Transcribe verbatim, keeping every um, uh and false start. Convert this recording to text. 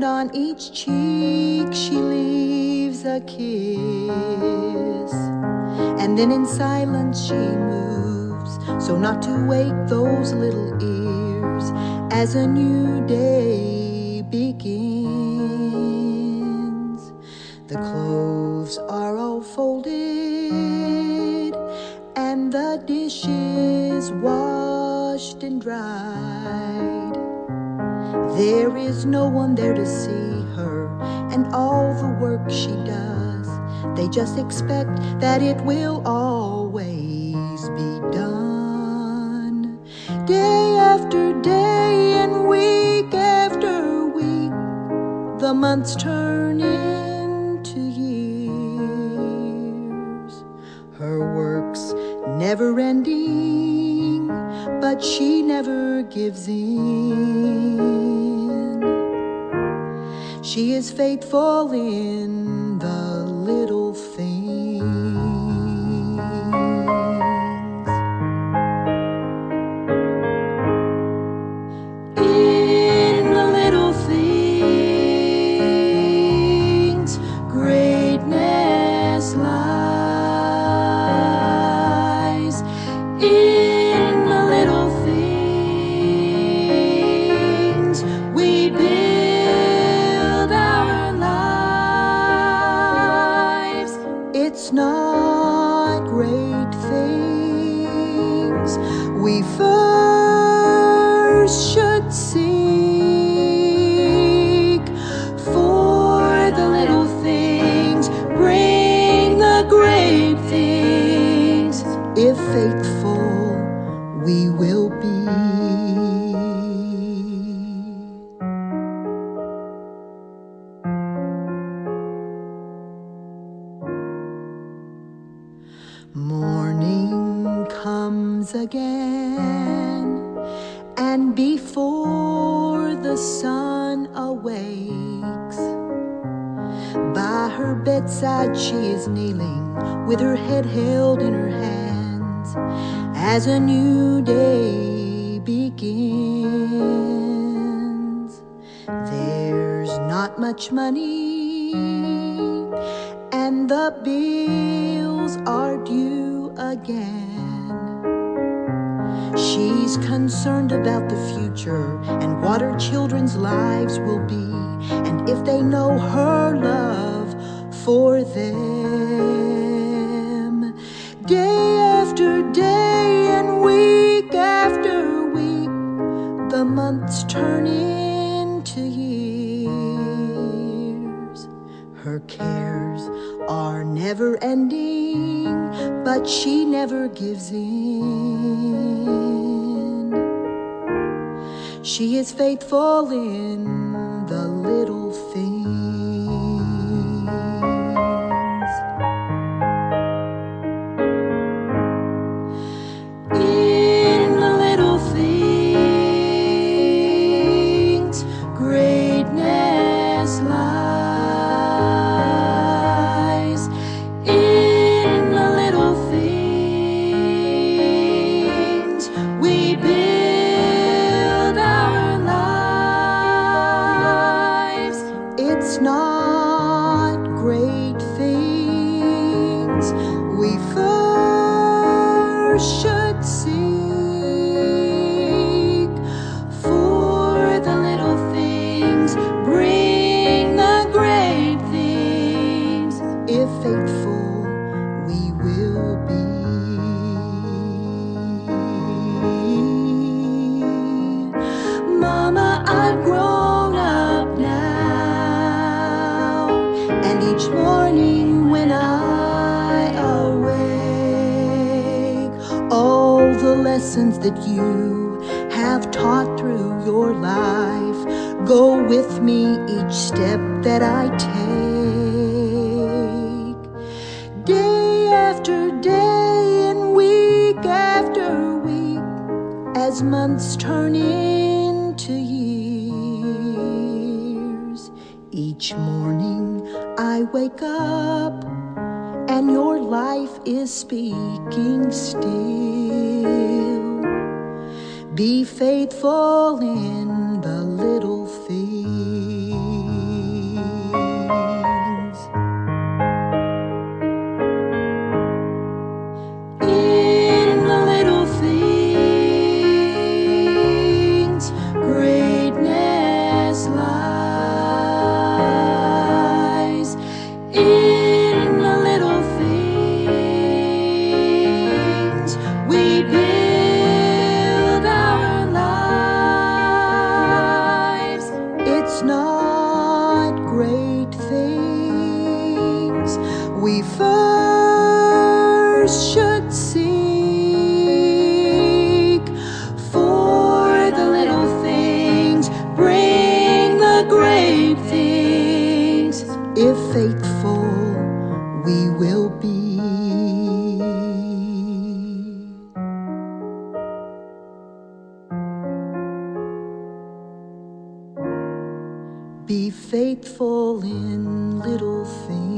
and on each cheek she leaves a kiss. And then in silence she moves, so not to wake those little ears as a new day begins. The clothes are all folded and the dishes washed and dried. There is no one there to see her and all the work she does. They just expect that it will always be done. Day after day and week after week, the months turn into years. Her work's never ending, but she never gives in. She is faithful in the little things. In the little things, greatness lies. In the little things, we build our lives. It's not great things we first should seek, for the little things bring the great things. If faithful, we will be. Morning comes again, and before the sun awakes, by her bedside she is kneeling with her head held in her hands as a new day begins. There's not much money, and the bills are due again. She's concerned about the future and what her children's lives will be, and if they know her love for them. Day after day and week after week, the months turn into years. Her cares are never ending, but she never gives in. She is faithful in the little things. In the little things, greatness lies. In the little things, we build our lives. It's not great things we first should seek, for the little things bring the great things. If faithful, we will be. Mama, I've grown up now, and each morning when I awake, all the lessons that you have taught through your life go with me each step that I take. Day after day and week after week, as months turn into years, each morning I wake up and your life is speaking still. Be faithful in the little things. happiness lies in the little things we build our lives. It's not great things we first should seek, for the little things bring the great things. If faithful, we will be. Be faithful in little things.